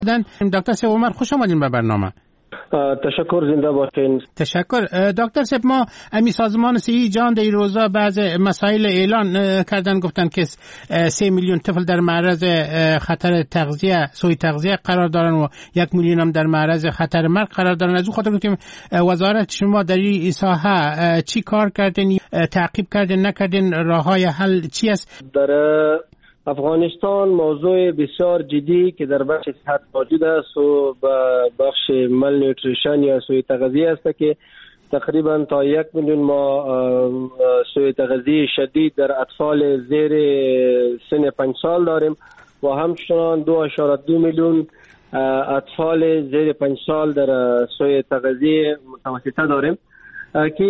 دکتر سیب عمر خوش آمدین به برنامه. تشکر، زنده باشین. تشکر. دکتر سیب، ما امی سازمان صحی جهان در این روزا بعض مسائل اعلان کردن، گفتن که 3 میلیون طفل در معرض خطر تغذیه، سوء تغذیه قرار دارن و 1 میلیون هم در معرض خطر مرگ قرار دارن. از اون خاطر گفتیم وزارت شما در این ساحه چی کار کردین، تعقیب کردین، نکردین، راههای حل چی است؟ در افغانستان موضوع بسیار جدی که در بخش صحت موجود است و بخش مال نیوتریشن یا سوء تغذیه است که تقریبا تا 1 میلیون ما سوء تغذیه شدید در اطفال زیر سن 5 سال داریم و همچنان 2.2 میلیون اطفال زیر 5 سال در سوء تغذیه متوسطه داریم که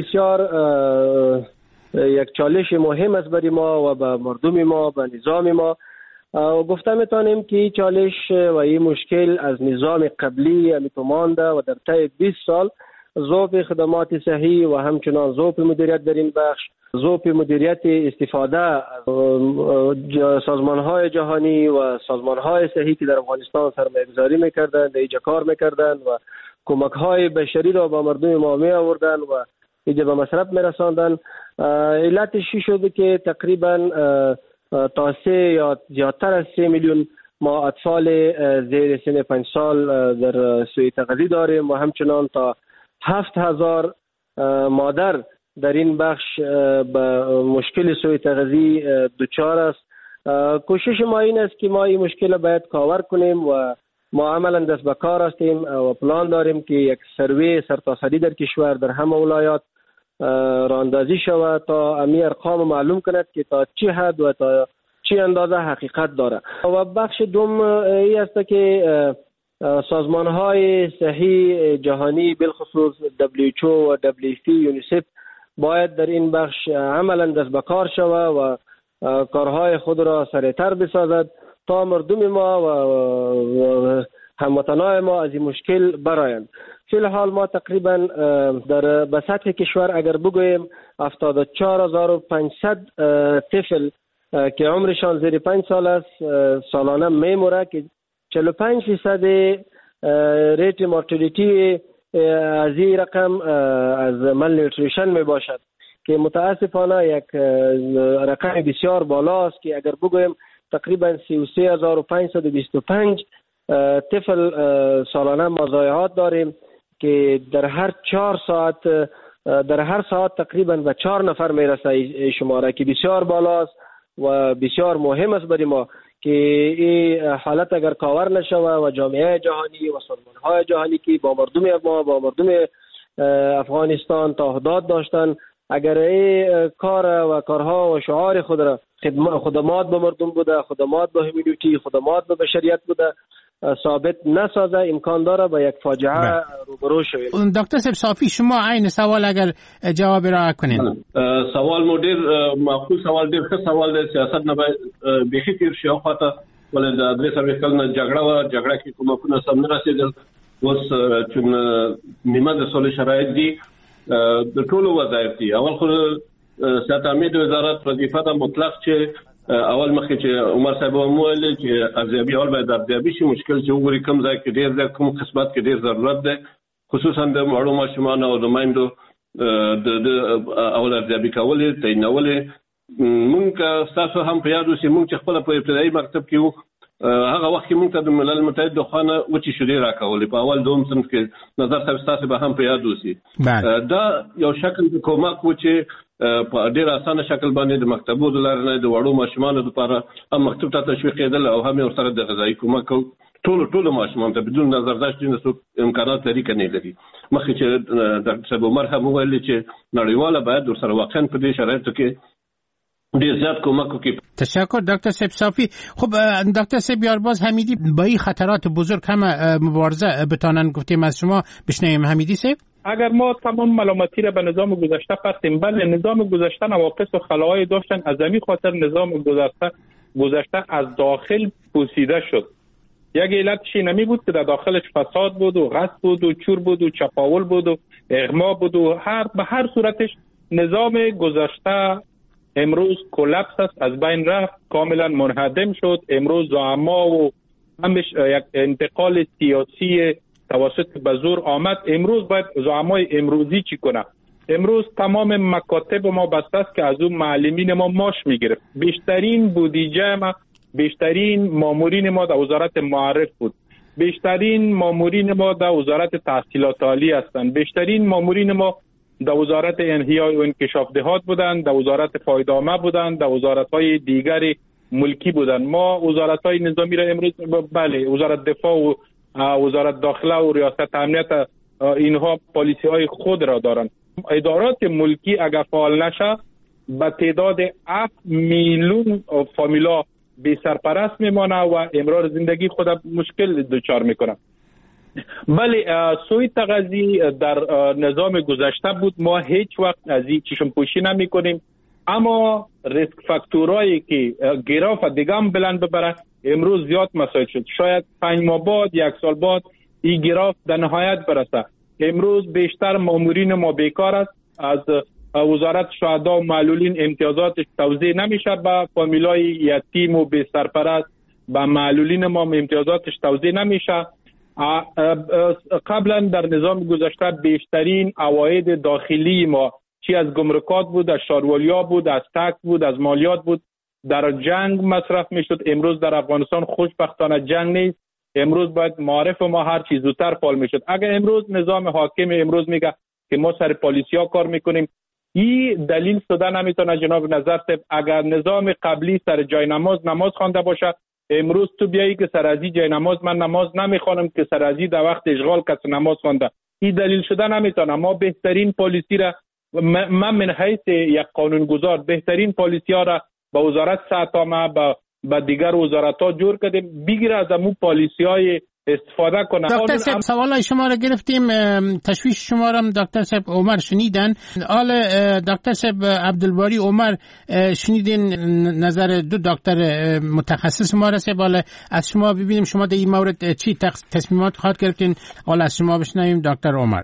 یک چالش مهم است برای ما و به مردم ما، به نظام ما. گفته میتونیم که چالش و این مشکل از نظام قبلی مانده و در طی 20 سال ذوق خدمات صحی و همچنان ذوق مدیریت در این بخش، ذوق مدیریت استفاده از سازمان‌های جهانی و سازمان‌های صحی که در افغانستان سرمایه‌گذاری می‌کردند، اینجا کار می‌کردند و کمک‌های بشری را به مردم ما می‌آوردند و اینجا به مصرف می‌رساندند. علتش شده که تقریبا تا 3 یا زیادتر از 3 میلیون ما اطفال زیر سن 5 سال در سوء تغذیه داریم و همچنان تا 7000 مادر در این بخش به مشکل سوء تغذیه دچار است. کوشش ما این است که ما این مشکل باید کاور کنیم و ما عملا دست به کار هستیم و پلان داریم که یک سروی سرتاسری در کشور در همه ولایات راندازی شود تا امی ارقام معلوم کند که تا چه حد و تا چه اندازه حقیقت داره. و بخش دوم این است که سازمان‌های صحی جهانی بالخصوص WHO و WFP یونیسف باید در این بخش عملا دست به کار شود و کارهای خود را سریعتر بسازد تا مردم ما و هموطنان ما از این مشکل برآیند. فی الحال ما تقریبا در به سطح کشور اگر بگوییم 74500 طفل که عمرشان زیر 5 سال است سالانه میمیره که 45% ریت مورتالیتی از این رقم از مال نیوتریشن می باشد که متاسفانه یک رقم بسیار بالا است که اگر بگوییم تقریبا 33525 طفل سالانه ما ضایعات داریم که در هر ساعت تقریبا به 4 نفر میرسه شماره که بسیار بالاست و بسیار مهم است برای ما که این حالت اگر کاور نشود و جامعه جهانی و سازمان‌های جهانی که با مردم ما با مردم افغانستان تعهدات داشتن اگر این کار و کارها و شعار خود را خدمات به مردم بوده، خدمات به هومانیتی، خدمات به بشریت بوده ثابت نسازه، امکان داره با یک فاجعه روبرو شویم. دکتر صافی شما عین سوال اگر جواب را کنین. سوال مدیر معقول سوال ډیر ښه سوال دی. سیاست نه به هیڅ تیر شي خواته ولې د درې سره کله جګړه کې کومه سم نه رسیدل اوس چې نیمه د سولې شرایط دي د ټولو وظایف دي. اول خو سیاست امید وزارت وظیفه ده مطلق چې اول مخکې چې عمر صاحب وویل چې ارزیابي اول باید ارزیابي شي مشکل چې وګوري کوم ځای کې ډیر ځای کوم قسمت کې ډیر ضرورت ده خصوصا د وړو ماشومانو او د مایندو د اول ارزیابي کول تعینول. مونږ تاسو هم په یاد اوسئ مونږ چې خپل په ابتدایي مکتب کې وو هغه وخت کې مونږ ته د ملل متحد د خانه وچی شوري راکولې په اول دوم صنف کې نظر تاسو به هم په یاد اوسئ. دا یو شکل د کومک و چې په ډیر اسانه شکل باندې د مکتبو د لارې د وړو ماشومانو لپاره هم مکتب ته تشویق کېدل او هم ورسره د غذایی کومک ټول ماشومان ته بدون نظر داشت چې امکانات لري کني لري. مخکې چې ډاکټر صاحب عمر هم ویل چې نړیواله باید ورسره واقعا په دې شرایطو کې ډیر زیات کومک وکړي. تشکر دکتر صافی. خب دکتر یارباز حمیدی با این خطرات بزرگ هم مبارزه بتانن گفتیم از شما بشنویم. حمیدی صاحب اگر ما تمام ملامتی را به نظام گذشته پرتیم، بله نظام گذشته نواقص و خلاهای داشتن، از همین خاطر نظام گذشته از داخل پوسیده شد. یک علتش نمی بود که در داخلش فساد بود و غصب بود و چور بود و چپاول بود و اغما بود و به هر صورتش نظام گذشته امروز کلپس است، از بین رفت، کاملا منهدم شد. امروز زعما و همش یک انتقال سیاسی توسط به زور آمد. امروز باید زعمای امروزی چی کنه؟ امروز تمام مکاتب ما بسته است که از اون معلمین ما معاش میگرفت. بیشترین بودجه ما، بیشترین مامورین ما در وزارت معارف بود، بیشترین مامورین ما در وزارت تحصیلات عالی هستند، بیشترین مامورین ما در وزارت احیای و انکشاف دهات بودند، در وزارت فایده‌نامه بودند، در وزارت‌های دیگر ملکی بودند. ما وزارت‌های نظامی را امروز بله، وزارت دفاع و وزارت داخله و ریاست امنیت، اینها پالیسی‌های خود را دارند. ادارات ملکی اگر فعال نشه به تعداد 7 میلیون فامیلا بی سرپرست میمانه و امرار زندگی خود مشکل دچار میکنه. بله، سوی تغذی در نظام گذشته بود، ما هیچ وقت از این چشم پوشی نمی کنیم، اما ریسک فاکتورایی که گراف دیگه هم بلند ببره امروز زیاد مسائل شد. شاید 5 ماه بعد، 1 سال بعد این گراف در نهایت برسه. امروز بیشتر مامورین ما بیکار است. از وزارت شهدا و معلولین امتیازاتش توزیع نمیشه به فامیلای یتیم و بی سرپرست، به معلولین ما امتیازاتش توزیع نمیشه. قبلا در نظام گذشته بیشترین عواید داخلی ما چی از گمرکات بود، از شاروالیا بود، از تک بود، از مالیات بود، در جنگ مصرف میشد. امروز در افغانستان خوشبختانه جنگ نیست. امروز باید معارف ما هر چیز زودتر فعال میشد. اگر امروز نظام حاکم امروز میگه که ما سر پالیسیا کار میکنیم، این دلیل شده نمیتونه جناب نظر صاحب. اگر نظام قبلی سر جای نماز خوانده باشه، امروز تو بیایی که سر ازی جای نماز من نماز نمیخوانم که سر ازی در وقت اشغال کس نماز خوانده، این دلیل شده نمیتونه. ما بهترین پالیسی را من حیث یک قانونگذار بهترین پالیسی ها را با وزارت صحت با دیگر وزارت ها جور کردیم، بگیره از امون پالیسی های استفاده کنه. دکتر صاحب سوال شما را گرفتیم، تشویش شما را دکتر صاحب عمر شنیدن. حال دکتر صاحب عبدالباری عمر شنیدین نظر دو دکتر متخصص ما را صاحب. حالا از شما ببینیم شما در این مورد چی تصمیمات خواهد گرفتین. حالا از شما بشنویم دکتر عمر.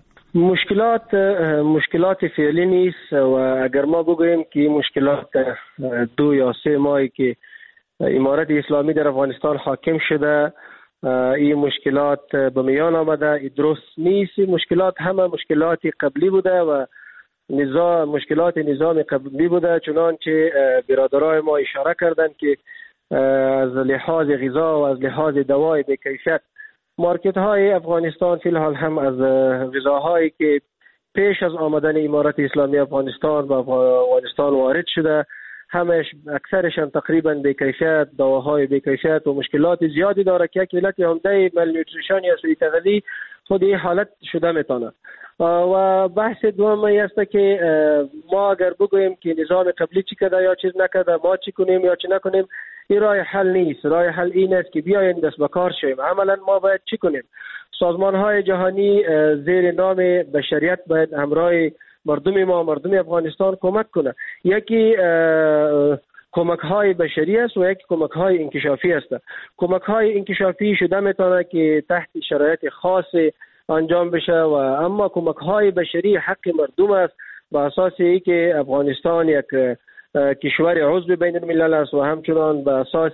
مشکلات فعلی نیست و اگر ما بگوییم که مشکلات 2 یا 3 ماهی که امارت اسلامی در افغانستان حاکم شده این مشکلات به میان آمده، این درست نیست. مشکلات همه مشکلات قبلی بوده و مشکلات نظام قبلی بوده، چنانچه برادرای ما اشاره کردند که از لحاظ غذا و از لحاظ دوای به کیفیت مارکت های افغانستان فی الحال هم از غذاهایی که پیش از آمدن امارت اسلامی افغانستان به افغانستان وارد شده همش اکثرشان تقریبا به کیفیت، دواهای به کیفیت و مشکلات زیادی داره که یک علت عمده مالنیوتریشن یا سوء تغذیه خود این حالت شده میتونه. و بحث دوم است که ما اگر بگوییم که نظام قبلی چی کرده یا چیز نکرده، ما چی کنیم یا چی نکنیم، این راه حل نیست. راه حل این است که بیاین دست به کار شویم. عملا ما باید چی کنیم؟ سازمان‌های جهانی زیر نام بشریت باید همراه مردم افغانستان کمک کنه. یکی کمک‌های بشری است و یکی کمک‌های انکشافی است. کمک‌های انکشافی شده میتونه که تحت شرایط خاص انجام بشه و اما کمک‌های بشری حق مردم است با اساس اینکه افغانستان یک کشور عضو بین الملل است و همچنان به اساس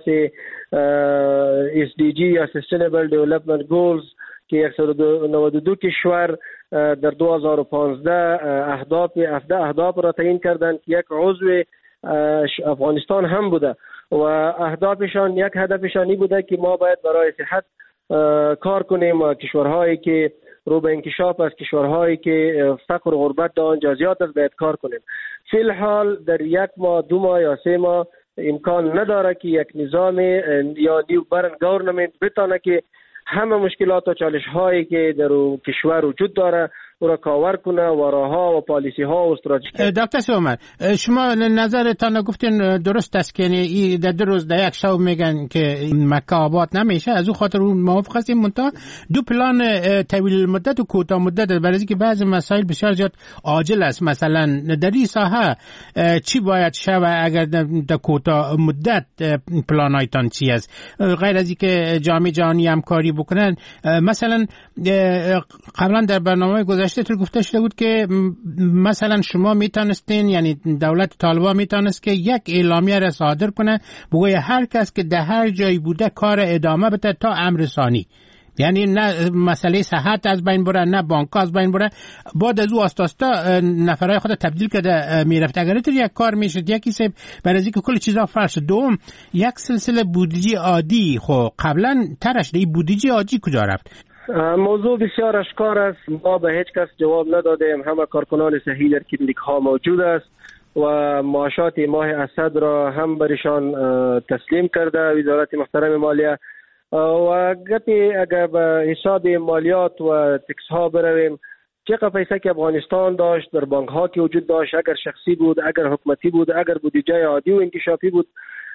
SDG یا Sustainable Development Goals که 192 کشور در 2015 اهداف را تعیین کردند که یک عضو افغانستان هم بوده و اهدافشان یک هدفشانی بوده که ما باید برای صحت کار کنیم و کشورهایی که رو به انکشاف است، کشورهایی که فقر و غربت در آنجا زیاد است باید کار کنیم. فی الحال در 1 ماه 2 ماه یا 3 ماه امکان نداره که یک نظام یا نیو برن گورنمنت بتونه که همه مشکلات و چالش هایی که در کشور وجود داره او را کاور کنه و راهها و پالیسی ها و استراتژی. دکتر عمر شما نظرتان گفتین درست است که در 2 روز در یک شب میگن که مکه آباد نمیشه، از او خاطر موافق هستیم. منتها 2 پلان طویل مدت و کوتاه مدت برای اینکه بعضی مسائل بسیار زیاد عاجل است. مثلا در این ساحه چی باید شود اگر در کوتاه مدت پلانایتان چی است غیر از اینکه جامعه جهانی همکاری بکنن؟ مثلا قبلا در برنامه گذشته گذشته تو گفته شده بود که مثلا شما میتونستین، یعنی دولت طالبان میتونست که یک اعلامیه را صادر کنه بگوی هر کس که در هر جایی بوده کار ادامه بده تا امر ثانی، یعنی نه مسئله صحت از بین بره نه بانک از بین بره. بعد از او آستاستا نفرای خود تبدیل کرده میرفت. اگر تو یک کار میشد یکی سب برای که کل چیزا فرش. دوم یک سلسله بودجه عادی خو قبلا ترش دی بودجه عادی کجا رفت؟ موضوع بسیار اشکار است. ما به هیچ کس جواب ندادیم. همه کارکنان صحی در کلینیک ها موجود است و معاشات ماه اسد را هم برشان تسلیم کرده وزارت محترم مالیه. و گپی اگر به حساب مالیات و تکس ها برویم، چقدر پیسه که افغانستان داشت در بانک ها که وجود داشت، اگر شخصی بود، اگر حکومتی بود، اگر بودجه عادی و انکشافی بود،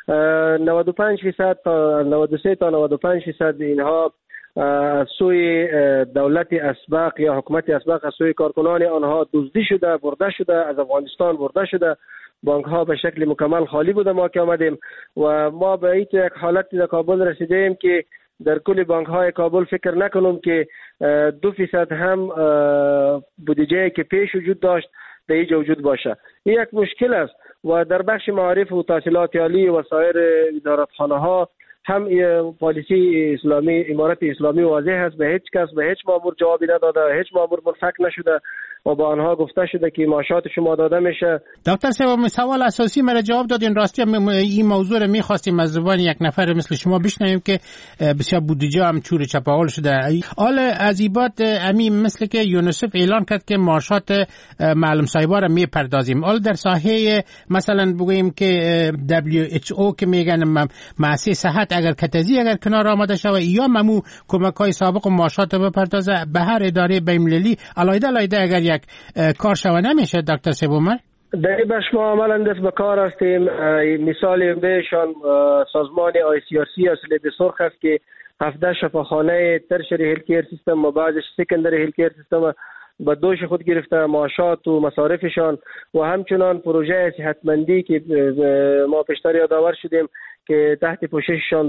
95% تا 93 تا 95% اینها از سوی دولت اسبق یا حکومت اسبق از سوی کارکنان آنها دزدی شده، برده شده، از افغانستان برده شده. بانک ها به شکل مکمل خالی بوده ما که آمدیم و ما به این یک حالتی در کابل رسیدیم که در کل بانک های کابل فکر نکنم که 2% هم بودجه که پیش وجود داشت در اینجا وجود باشه. این یک مشکل است و در بخش معارف و تحصیلات عالی و سایر ادارتخانه ها هم پالیسی اسلامی امارت اسلامی واضح است. به هیچ کس به هیچ مامور جوابی نداده، هیچ مامور منفک نشده و با آنها گفته شده که معاشات شما داده میشه. دکتر صاحب سوال اساسی مرا جواب دادین. راستی این موضوع رو می‌خواستیم از زبان یک نفر مثل شما بشنویم که بسیار بودجه هم چور چپاول شده. حال از ایبات امی مثل که یونیسف اعلان کرد که معاشات معلم صاحبا را میپردازیم. حال در ساحه مثلا بگوییم که WHO که میگن مؤسسه صحت اگر کتزی اگر کنار آمده شود یا ممو کمک‌های سابق و معاشات بپردازه به هر اداره بین‌المللی علاوه اگر یک کار شوه نمیشه. دکتر سیبومر در این بخش ما عملا دست به کار هستیم. مثال بهشان سازمان ICRC اصل به سرخ است که 17 شفاخانه ترشری هیلت کیر سیستم و بعضش سکندری هیلت کیر سیستم به دوش خود گرفته معاشات و مصارفشان و همچنان پروژه صحتمندی که ما پیشتر یادآور شدیم که تحت پوشششان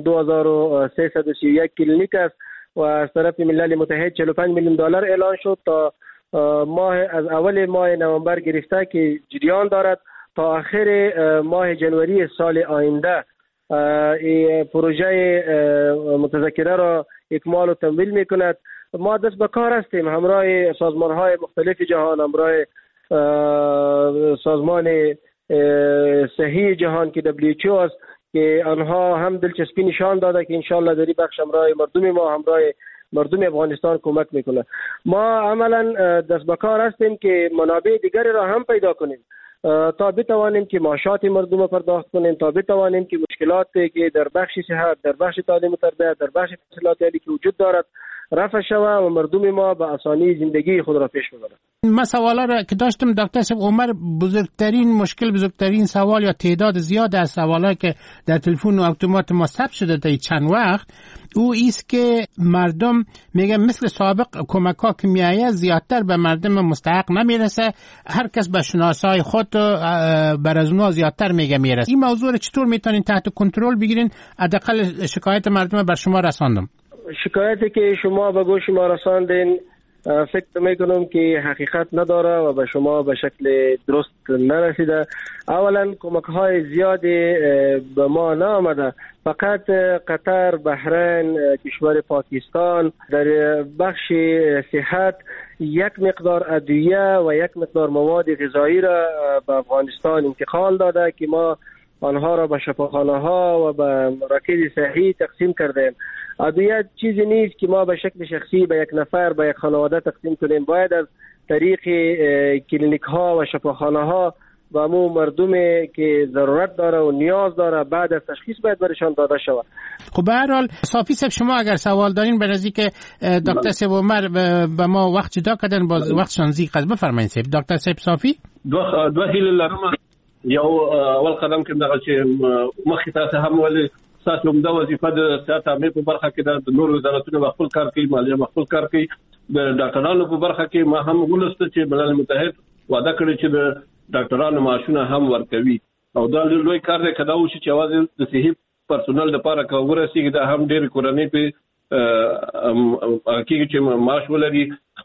2331 کلینیک است و از طرف ملل متحد $45 میلیون اعلان شد تا از اول ماه نوامبر گرفته که جریان دارد تا آخر ماه جنوری سال آینده پروژه متذکره را اکمال و تمویل میکند. ما دست به کار هستیم همراه سازمان‌های مختلف جهان، همراه سازمان صحی جهان که WHO است که آنها هم دلچسپی نشان داده که انشالله در این بخش همراه مردم ما، همراه مردم افغانستان کمک میکنه. ما عملا دست به کار هستیم که منابع دیگری را هم پیدا کنیم تا بتوانیم که معاشات مردم را پرداخت کنیم، تا بتوانیم که مشکلاتی که در بخش صحت، در بخش تعلیم و تربیت، در بخش تحصیلات عالی که وجود دارد رفع شود و مردم ما به آسانی زندگی خود را پیش ببرند. من سوالا را که داشتم دکتر صاحب عمر، بزرگترین سوال یا تعداد زیاد از سوالایی که در تلفن و اتومات ما ثبت شده تا چند وقت او است که مردم میگن مثل سابق کمک‌ها که میآید زیادتر به مردم مستحق نمیرسه، هر کس به شناسای خود بر از اونها زیادتر میرسه. این موضوع را چطور میتونین تحت کنترل بگیرین؟ حداقل شکایت مردم بر شما رساندم. شکایتی که شما به گوش ما رساندین فکر میکنم که حقیقت نداره و به شما به شکل درست نرسیده. اولا کمک های زیادی به ما نآمده، فقط قطر، بحرین، کشور پاکستان در بخش صحت یک مقدار ادویه و یک مقدار مواد غذایی را به افغانستان انتقال داده که ما آنها را به شفاخانه ها و به مراکز صحی تقسیم کردیم. ادویه چیزی نیست که ما به شکل شخصی به یک نفر، به یک خانواده تقسیم کنیم. باید از طریق کلینیک ها و شفاخانه ها و امو مردمی که ضرورت داره و نیاز داره بعد از تشخیص باید برشان داده شود. خب به هر حال صافی صاحب شما اگر سوال دارین به نزدیک دکتر صاحب عمر به ما وقت جدا کردن، باز وقتشان زیق است. بفرمایید صاحب. دکتر صاحب صافی دو هیله لرم. یو اول قدم کې دغه چې مخکې تاسو هم ولې تاسو هم د وظیفه د سیاست امنیت په برخه کې د نور وزارتونو خپل کار کوي، مالیه خپل کار کوي، د ډاکټرانو په برخه کې ما هم ولسته چې ملل متحد وعده کړی چې د ډاکټرانو معاشونه هم ورکوي او دا لوی کار دی کدا و چې اواز د صحي پرسونل لپاره کورسي دا هم ډېر کورنۍ په کې چې معاش ولري خپل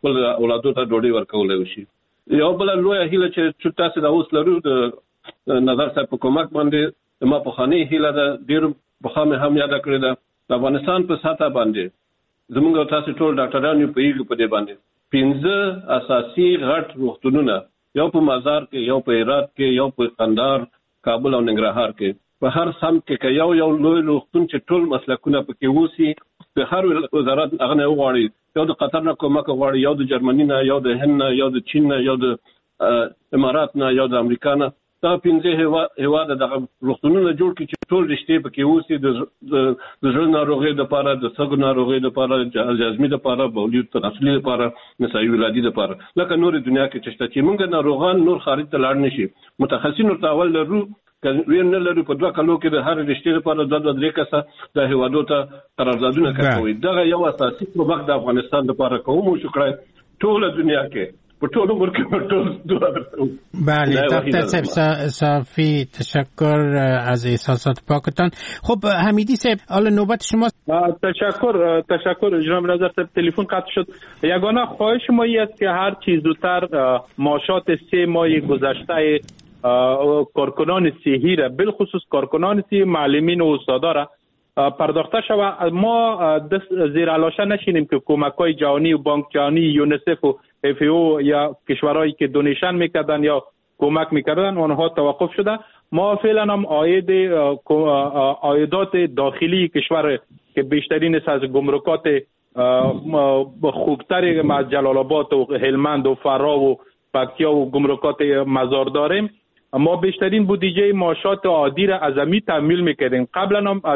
خپل اولادو ته ډوډۍ ورکولای شي. یو بل لوی هیله چې تاسو دا اوس لرو د نظر صاحب په کومک باندې ما په خاني هیله ده ډیر په خامه هم یاد کړی ده د افغانستان په ساته باندې زموږ تاسو ټول ډاکټرانو په یوه په دې باندې 15 اساسي غټ روغتونونه یو په مزار کې یو په هرات کې یو په قندهار کابل او ننګرهار کې په هر سم کې یو لوی روغتون چې ټول مسلکونه پکې وسی په هر وزارت هغه نه وغواړي یو د قطر نه کومک غواړي یو د جرمني نه یو د هند نه یو د چین نه یو د امارات نه یو د امریکا نه دا 15 هیواد د روغتونونو جوړ کړي چې ټول رښتې پکې وسی د ژوند ناروغي لپاره د سګ ناروغي لپاره د جزمي لپاره بولیت تناسلي لپاره نسایي ولادي لپاره لکه نور دنیا کې چې موږ ناروغان نور خارج ته لاړ نشي متخصصین ورته اول لرو وین نه لري په 2 کلو کې د هر رښتې لپاره د 2 کسه د هیوادو ته قراردادونه کوي دا یو اساسي سبب د افغانستان لپاره کوم شو کړای ټول دنیا کې په ټول عمر کې ټول بله دکتر صافی تشکر از احساسات پاکتان. خب حمیدی صاحب حالا نوبت شما. تشکر جناب نظر صاحب تلفن قطع شد. یگانه خواهش ما این است که هر چیز زودتر معاشات 3 ماه گذشته کارکنان صحی را بالخصوص کارکنان صحی معلمین و استادا را پرداخته شود. ما زیر علاشته نشینیم که کمک‌های جهانی و بانک جهانی یونیسف و FAO یا کشورهایی که دونیشن میکردن یا کمک میکردن اونها توقف شده. ما فعلا هم عایدات داخلی کشور که بیشترین از گمرکات خوبتر از جلال آباد و هلمند و فرا و پکتیا و گمرکات مزار داریم. ما بیشترین بودجه معاشات عادی را از امی تامین میکردیم. قبلا هم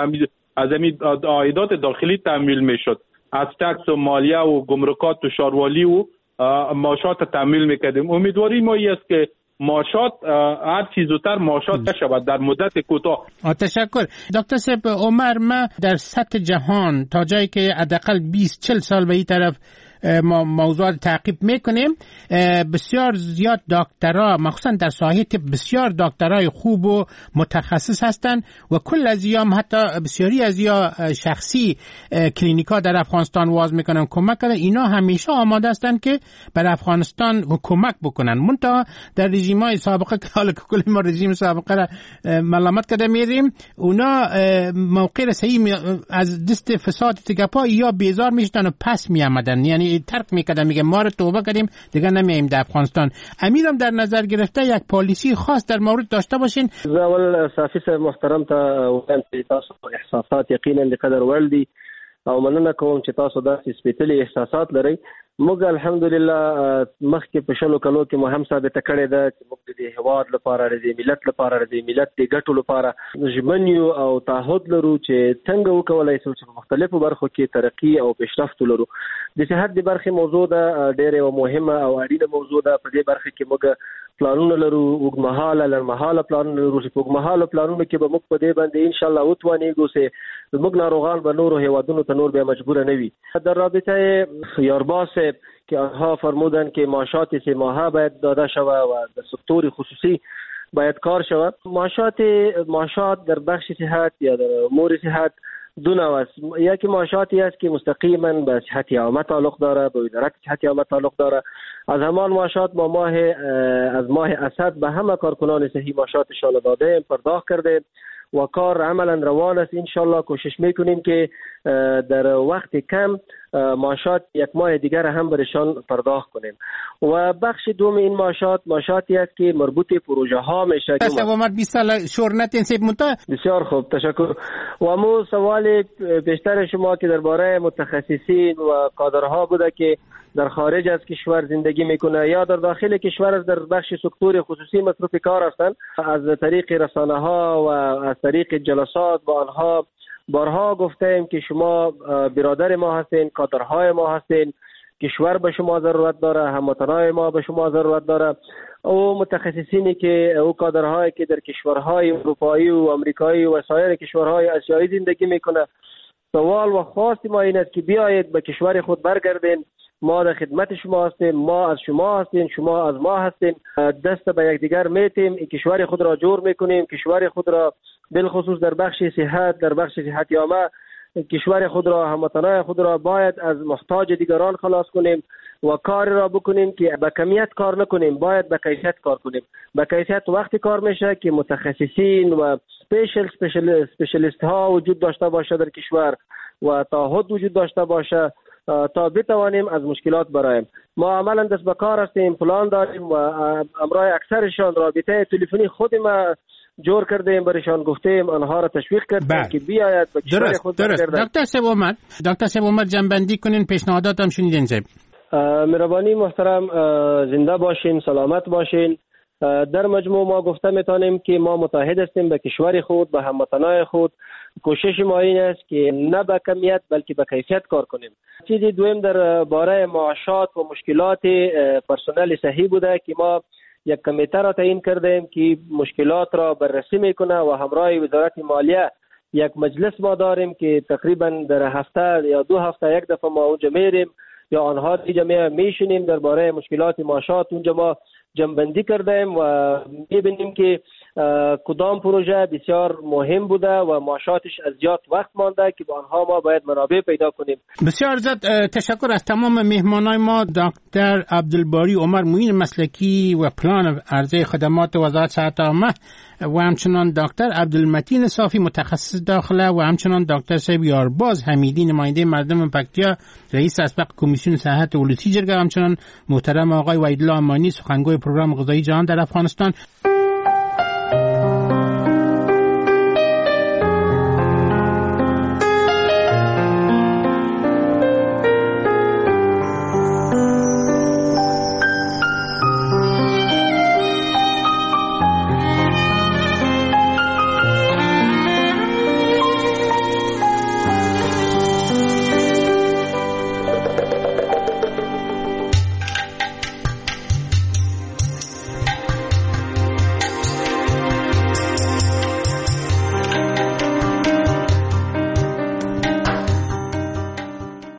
از امی عایدات داخلی تامین میشد، از تکس و مالیه و گمرکات و شاروالی و معاشات تامین میکردیم. امیدواری ما است که معاشات هر چیز زودتر معاشات شود در مدت کوتاه. تشکر دکتر صاحب. عمر ما در سطح جهان تا جایی که حداقل 20-40 سال به این طرف ما موضوعات تعقیب میکنیم بسیار زیاد دکترها مخصوصا در ساحه طب بسیار دکترای خوب و متخصص هستند و کل از ایام حتی بسیاری از یا شخصی کلینیکا در افغانستان واز میکنن کمک کردن. اینا همیشه آماده هستند که بر افغانستان کمک بکنن. منتها در رژیم‌های سابقه که حالا کل ما رژیم سابقه را ملامت کرده میریم اونا موقع صحیح از دست فساد تگپا یا بیزار میشدن و پس میآمدن، یعنی ترک میکردن میگه ما رو توبه کردیم دیگه نمیایم در افغانستان. امیرم در نظر گرفته یک پالیسی خاص در مورد داشته باشین. اول صافی صاحب محترم ته وکم چې تاسو احساسات یقینا لقدر ولدي او مننه کوم چې تاسو داسې سپیشلی احساسات لرئ. موږ الحمدلله مخکې په شلو کلو کې مو هم ثابته کړې ده چې موږ د هیواد لپاره د ملت لپاره د ملت د ګټو لپاره ژمن یو او تعهد لرو چې څنګه وکولای شو چې په مختلفو برخو کې ترقی او پیشرفت لرو. د صحت د برخې موضوع ده ډېره مهمه او اړینه موضوع ده. په دې برخه کې موږ پلانونه لرو، اوږدمهاله لنډمهاله پلانونه لرو چې په اوږدمهاله پلانونو کې به موږ په دې باندې ان شاء الله وتوانیږو چې زموږ ناروغان به نورو هیوادونو ته نور بیا مجبور نه وي. در رابطه یارباز که آنها فرمودند که معاشات 3 ماهه باید داده شود و در سکتور خصوصی باید کار شود. معاشات در بخش صحت یا در امور صحت دو نوع است. یکی معاشاتی است که مستقیما به صحت عامه تعلق داره، به اداره صحت عامه تعلق داره. از همان معاشات ما از ماه اسد به همه کارکنان صحی معاشاتشان داده پرداخت کرده و کار عملا روان است. انشالله کوشش میکنیم که در وقت کم معاشات 1 ماه دیگر هم برشان پرداخت کنیم. و بخش دوم این معاشاتی است که مربوط پروژه ها میشه. بسیار خوب تشکر. و مو سوال بیشتر شما که درباره متخصصین و کادرها بوده که در خارج از کشور زندگی میکنه یا در داخل کشور از در بخش سکتور خصوصی مصروف کار هستند. از طریق رسانه ها و از طریق جلسات با آنها بارها گفتیم که شما برادر ما هستین، کادرهای ما هستین، کشور به شما ضرورت داره، هموطنای ما به شما ضرورت داره. او متخصصینی که او کادرهایی که در کشورهای اروپایی و امریکایی و سایر کشورهای آسیایی زندگی میکنه، سوال و خواست ما این است که بیایید به کشور خود برگردین. ما در خدمت شما هستیم، ما از شما هستیم، شما از ما هستیم. دست به یکدیگر میتیم، کشور خود را جور میکنیم، کشور خود را بالخصوص در بخش صحت، در بخش صحت عامه کشور خود را، هموطنان خود را باید از محتاج دیگران خلاص کنیم. و کار را بکنیم که به کمیت کار نکنیم، باید به کیفیت کار کنیم. به کیفیت وقتی کار میشه که متخصصین و اسپشیالیست ها وجود داشته باشه در کشور و تعهد وجود داشته باشه تا بتوانیم از مشکلات برایم. ما عملا دست به کار هستیم، پلان داریم و امرای اکثرشان رابطه تلفنی خود ما جور کردیم، برایشان گفتیم، آنها را تشویق کردیم که بیاید به کشور خود برگردند. دکتر سیب عمر جنبندی کنین، پیشنهاداتم شنیدین زیب. مهربانی محترم، زنده باشین، سلامت باشین. در مجموع ما گفته میتونیم که ما متحد هستیم به کشور خود، به هموطنان خود. کوشش ما این است که نه به کمیت بلکه به کیفیت کار کنیم. چیز دوم در باره معاشات و مشکلات پرسنل صحی بوده که ما یک کمیته را تعیین کردیم که مشکلات را بررسی میکنه و همراه وزارت مالیه یک مجلس ما داریم که تقریبا در هفته یا 2 هفته یک دفعه ما اونجا میریم یا آنها دیگه میشینیم درباره مشکلات معاشات. اونجا ما جمع‌بندی کردیم و میبینیم که کدام پروژه بسیار مهم بوده و معاشاتش از زیاد وقت مانده که با آنها ما باید منابع پیدا کنیم. بسیار زیاد تشکر از تمام مهمانای ما. دکتر عبدالباری عمر، معین مسلکی و پلان عرضه خدمات وزارت صحت عامه، و همچنان دکتر عبدالمتین صافی متخصص داخله، و همچنان دکتر سیب یارباز حمیدی نماینده مردم پکتیا رئیس اسبق کمیسیون صحت ولسی جرگه، همچنان محترم آقای وحیدالله امانی سخنگوی پروگرام غذایی جهان در افغانستان.